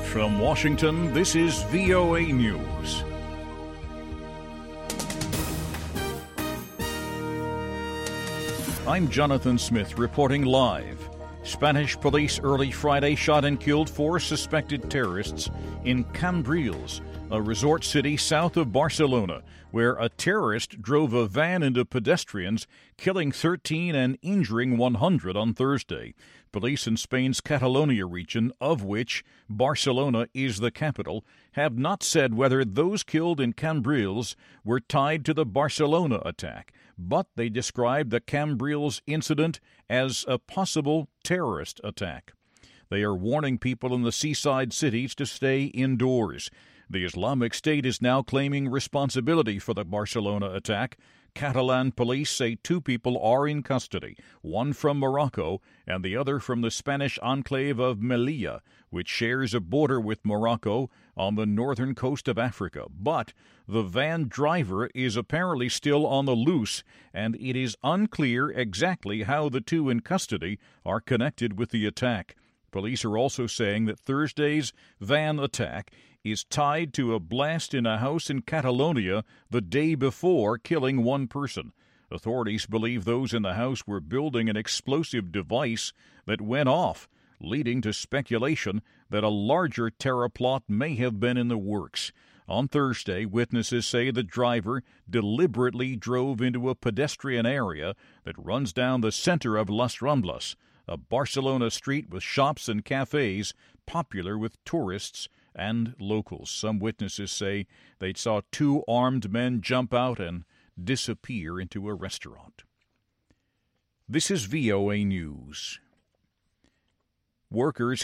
From Washington, this is VOA News. I'm Jonathan Smith reporting live. Spanish police early Friday shot and killed 4 suspected terrorists in Cambrils, a resort city south of Barcelona, where a terrorist drove a van into pedestrians, killing 13 and injuring 100 on Thursday. Police in Spain's Catalonia region, of which Barcelona is the capital, have not said whether those killed in Cambrils were tied to the Barcelona attack, but they described the Cambrils incident as a possible terrorist attack. They are warning people in the seaside cities to stay indoors. The Islamic State is now claiming responsibility for the Barcelona attack. Catalan police say 2 people are in custody, one from Morocco and the other from the Spanish enclave of Melilla, which shares a border with Morocco on the northern coast of Africa. But the van driver is apparently still on the loose, and it is unclear exactly how the 2 in custody are connected with the attack. Police are also saying that Thursday's van attack is tied to a blast in a house in Catalonia the day before, killing 1 person. Authorities believe those in the house were building an explosive device that went off, leading to speculation that a larger terror plot may have been in the works. On Thursday, witnesses say the driver deliberately drove into a pedestrian area that runs down the center of Las Ramblas, a Barcelona street with shops and cafes popular with tourists and locals. Some witnesses say they saw 2 armed men jump out and disappear into a restaurant. This is VOA News. Workers